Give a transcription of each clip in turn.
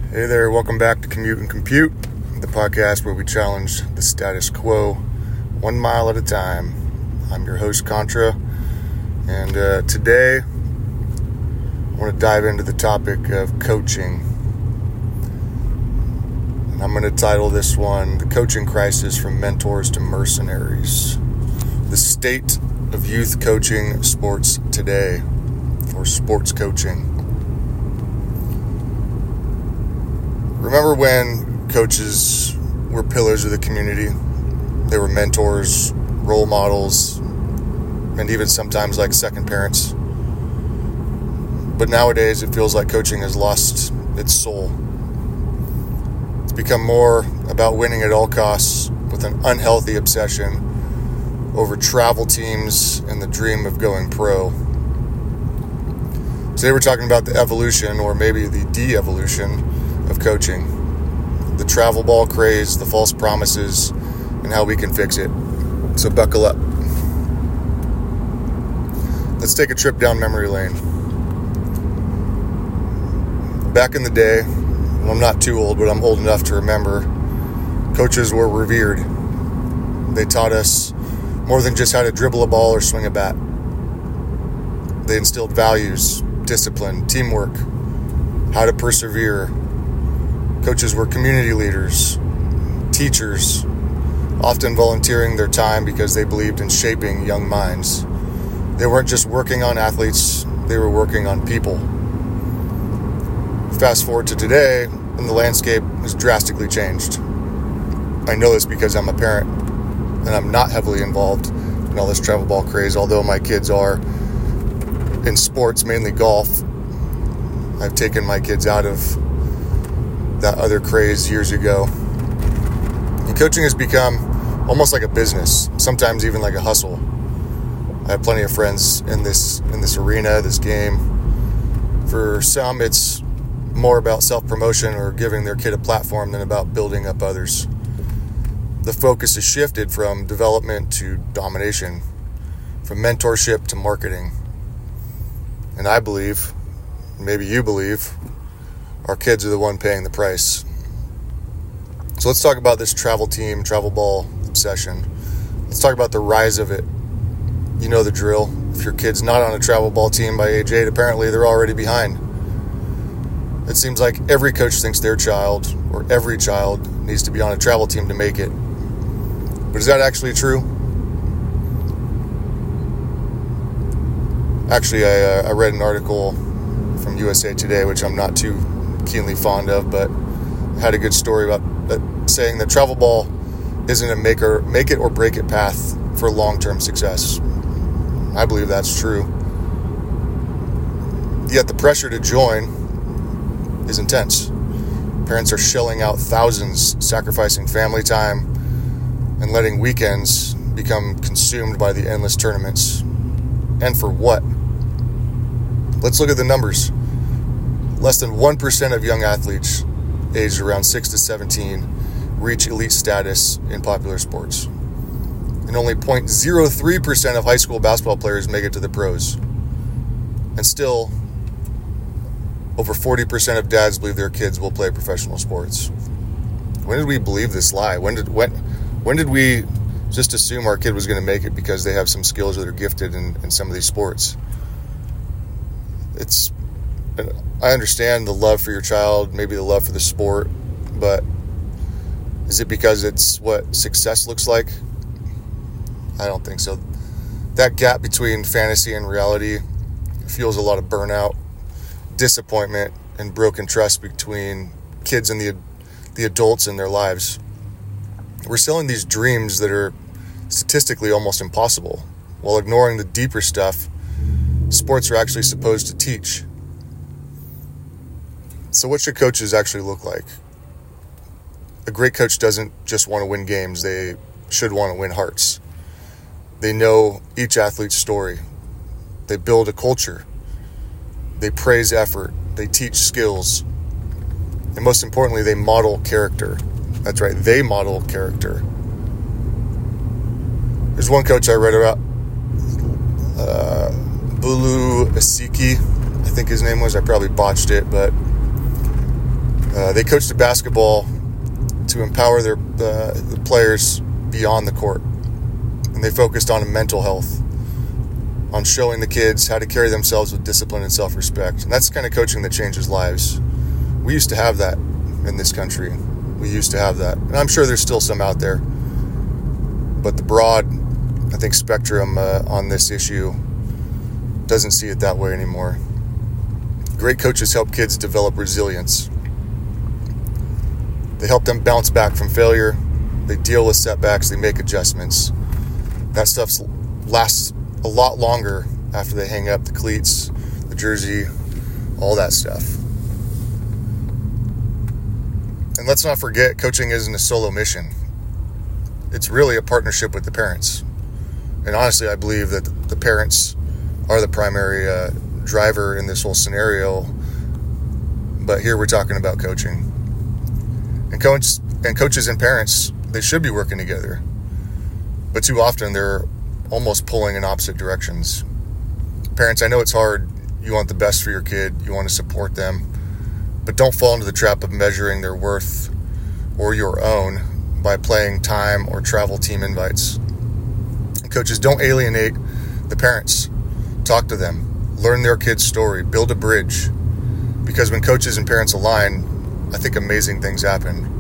Hey there, welcome back to Commute and Compute, the podcast where we challenge the status quo 1 mile at a time. I'm your host, Contra, and today I want to dive into the topic of coaching. And I'm going to title this one, The Coaching Crisis from Mentors to Mercenaries. The State of Youth Coaching Sports Today, or Sports Coaching. Remember when coaches were pillars of the community? They were mentors, role models, and even sometimes like second parents. But nowadays it feels like coaching has lost its soul. It's become more about winning at all costs with an unhealthy obsession over travel teams and the dream of going pro. Today we're talking about the evolution, or maybe the de-evolution, of coaching, the travel ball craze, the false promises, and how we can fix it. So buckle up. Let's take a trip down memory lane. Back in the day, well, I'm not too old, but I'm old enough to remember, coaches were revered. They taught us more than just how to dribble a ball or swing a bat. They instilled values, discipline, teamwork, how to persevere. Coaches were community leaders, teachers, often volunteering their time because they believed in shaping young minds. They weren't just working on athletes, they were working on people. Fast forward to today, and the landscape has drastically changed. I know this because I'm a parent, and I'm not heavily involved in all this travel ball craze, although my kids are in sports, mainly golf. I've taken my kids out of that other craze years ago. And coaching has become almost like a business, sometimes even like a hustle. I have plenty of friends in this arena, this game. For some, it's more about self-promotion or giving their kid a platform than about building up others. The focus has shifted from development to domination, from mentorship to marketing. And I believe, maybe you believe, our kids are the one paying the price. So let's talk about this travel ball obsession. Let's talk about the rise of it. You know the drill. If your kid's not on a travel ball team by age 8, apparently they're already behind. It seems like every coach thinks their child, or every child, needs to be on a travel team to make it. But is that actually true? Actually, I read an article from USA Today, which I'm not too keenly fond of, but had a good story about saying that travel ball isn't a make it or break it path for long-term success. I believe that's true. Yet the pressure to join is intense. Parents are shelling out thousands, sacrificing family time, and letting weekends become consumed by the endless tournaments. And for what? Let's look at the numbers. Less than 1% of young athletes aged around 6 to 17 reach elite status in popular sports. And only 0.03% of high school basketball players make it to the pros. And still, over 40% of dads believe their kids will play professional sports. When did we believe this lie? When did we just assume our kid was going to make it because they have some skills or they're gifted in some of these sports? I understand the love for your child, maybe the love for the sport, but is it because it's what success looks like? I don't think so. That gap between fantasy and reality fuels a lot of burnout, disappointment, and broken trust between kids and the adults in their lives. We're selling these dreams that are statistically almost impossible, while ignoring the deeper stuff sports are actually supposed to teach. So what should coaches actually look like? A great coach doesn't just want to win games. They should want to win hearts. They know each athlete's story. They build a culture. They praise effort. They teach skills. And most importantly, they model character. That's right, they model character. There's one coach I read about, Bulu Asiki, I think his name was. I probably botched it, but They coach the basketball to empower the players beyond the court. And they focused on mental health, on showing the kids how to carry themselves with discipline and self-respect. And that's the kind of coaching that changes lives. We used to have that in this country. We used to have that. And I'm sure there's still some out there. But the broad, I think, spectrum on this issue doesn't see it that way anymore. Great coaches help kids develop resilience. They help them bounce back from failure. They deal with setbacks. They make adjustments. That stuff lasts a lot longer after they hang up the cleats, the jersey, all that stuff. And let's not forget, coaching isn't a solo mission. It's really a partnership with the parents. And honestly, I believe that the parents are the primary driver in this whole scenario. But here we're talking about coaching. And coaches and parents, they should be working together. But too often they're almost pulling in opposite directions. Parents, I know it's hard. You want the best for your kid. You want to support them. But don't fall into the trap of measuring their worth or your own by playing time or travel team invites. And coaches, don't alienate the parents. Talk to them. Learn their kid's story. Build a bridge. Because when coaches and parents align, I think amazing things happen.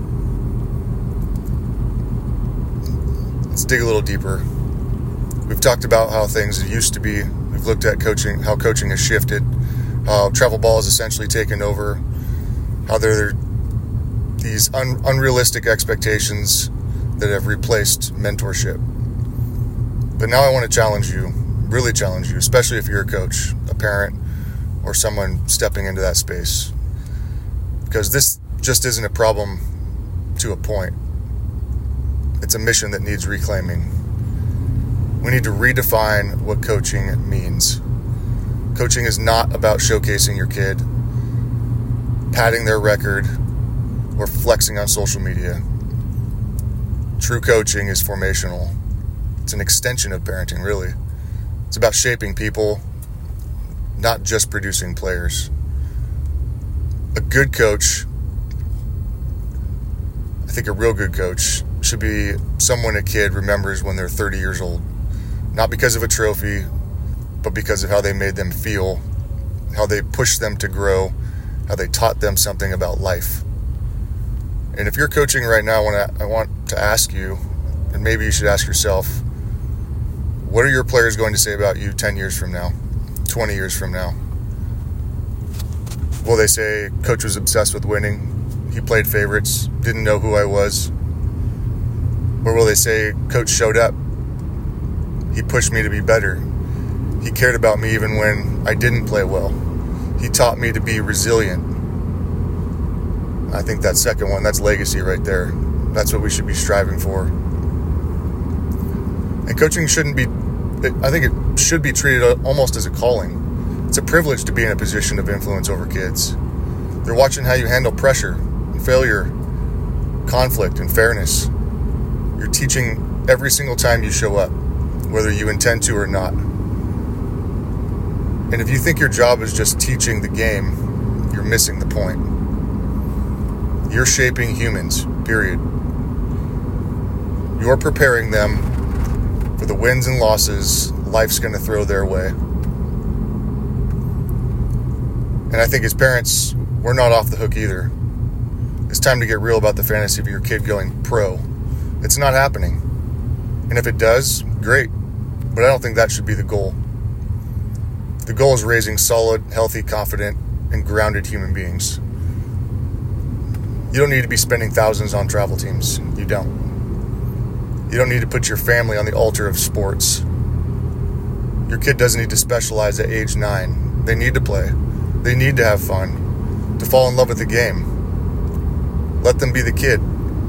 Let's dig a little deeper. We've talked about how things used to be. We've looked at coaching, how coaching has shifted, how travel ball is essentially taken over, how there are these unrealistic expectations that have replaced mentorship. But now I want to challenge you, really challenge you, especially if you're a coach, a parent, or someone stepping into that space. Because this just isn't a problem to a point. It's a mission that needs reclaiming. We need to redefine what coaching means. Coaching is not about showcasing your kid, padding their record, or flexing on social media. True coaching is formational. It's an extension of parenting, really. It's about shaping people, not just producing players. A good coach, I think a real good coach, should be someone a kid remembers when they're 30 years old. Not because of a trophy, but because of how they made them feel, how they pushed them to grow, how they taught them something about life. And if you're coaching right now, I want to ask you, and maybe you should ask yourself, what are your players going to say about you 10 years from now, 20 years from now? Will they say, Coach was obsessed with winning, he played favorites, didn't know who I was? Or will they say, Coach showed up, he pushed me to be better, he cared about me even when I didn't play well, he taught me to be resilient? I think that second one, that's legacy right there. That's what we should be striving for. And coaching shouldn't be, I think it should be treated almost as a calling. It's a privilege to be in a position of influence over kids. They're watching how you handle pressure and failure, conflict and fairness. You're teaching every single time you show up, whether you intend to or not. And if you think your job is just teaching the game, you're missing the point. You're shaping humans, period. You're preparing them for the wins and losses life's going to throw their way. And I think as parents, we're not off the hook either. It's time to get real about the fantasy of your kid going pro. It's not happening. And if it does, great. But I don't think that should be the goal. The goal is raising solid, healthy, confident, and grounded human beings. You don't need to be spending thousands on travel teams. You don't. You don't need to put your family on the altar of sports. Your kid doesn't need to specialize at age 9. They need to play. They need to have fun, to fall in love with the game. Let them be the kid.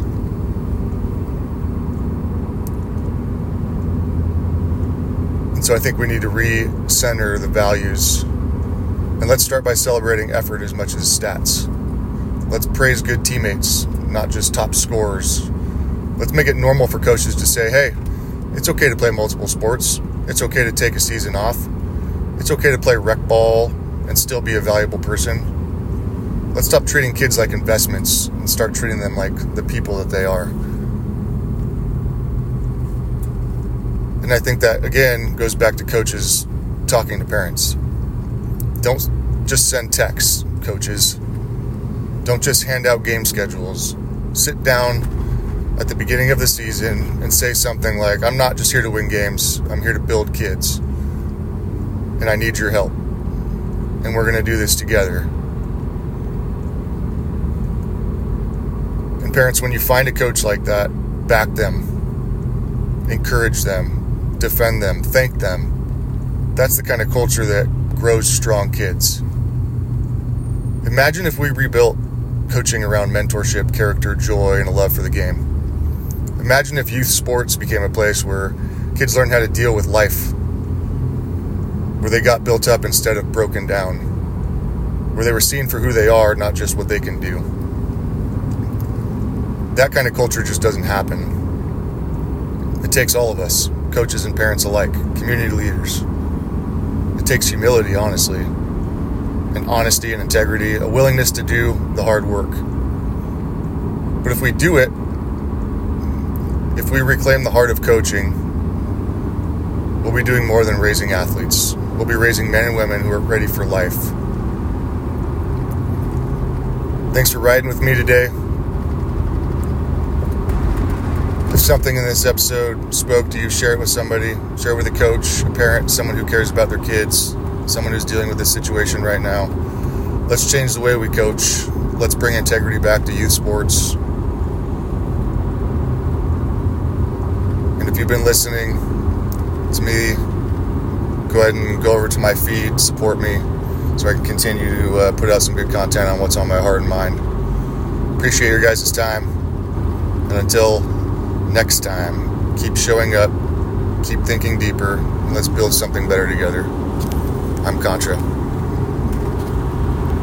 And so I think we need to re-center the values. And let's start by celebrating effort as much as stats. Let's praise good teammates, not just top scorers. Let's make it normal for coaches to say, hey, it's okay to play multiple sports. It's okay to take a season off. It's okay to play rec ball and still be a valuable person. Let's stop treating kids like investments and start treating them like the people that they are. And I think that, again, goes back to coaches talking to parents. Don't just send texts, coaches. Don't just hand out game schedules. Sit down at the beginning of the season and say something like, I'm not just here to win games. I'm here to build kids. And I need your help. And we're going to do this together. And parents, when you find a coach like that, back them. Encourage them. Defend them. Thank them. That's the kind of culture that grows strong kids. Imagine if we rebuilt coaching around mentorship, character, joy, and a love for the game. Imagine if youth sports became a place where kids learned how to deal with life, where they got built up instead of broken down, where they were seen for who they are, not just what they can do. That kind of culture just doesn't happen. It takes all of us, coaches and parents alike, community leaders. It takes humility, honestly, and honesty and integrity, a willingness to do the hard work. But if we do it, if we reclaim the heart of coaching, we'll be doing more than raising athletes. We'll be raising men and women who are ready for life. Thanks for riding with me today. If something in this episode spoke to you, share it with somebody. Share it with a coach, a parent, someone who cares about their kids, someone who's dealing with this situation right now. Let's change the way we coach. Let's bring integrity back to youth sports. And if you've been listening to me, go ahead and go over to my feed, support me, so I can continue to put out some good content on what's on my heart and mind. Appreciate your guys' time. And until next time, keep showing up, keep thinking deeper, and let's build something better together. I'm Contra.